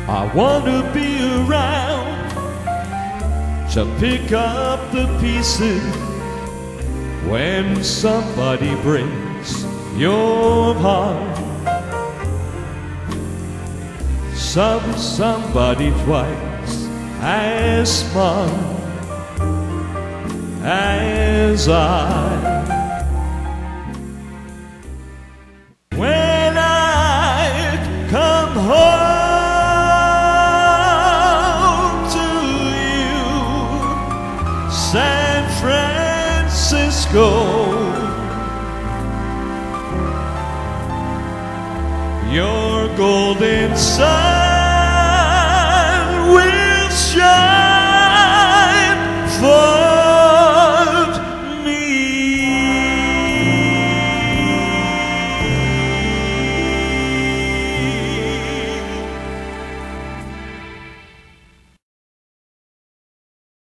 I want to be around to pick up the pieces when somebody breaks your heart. Somebody twice as smart as I. When I come home to you, San Francisco, your golden sun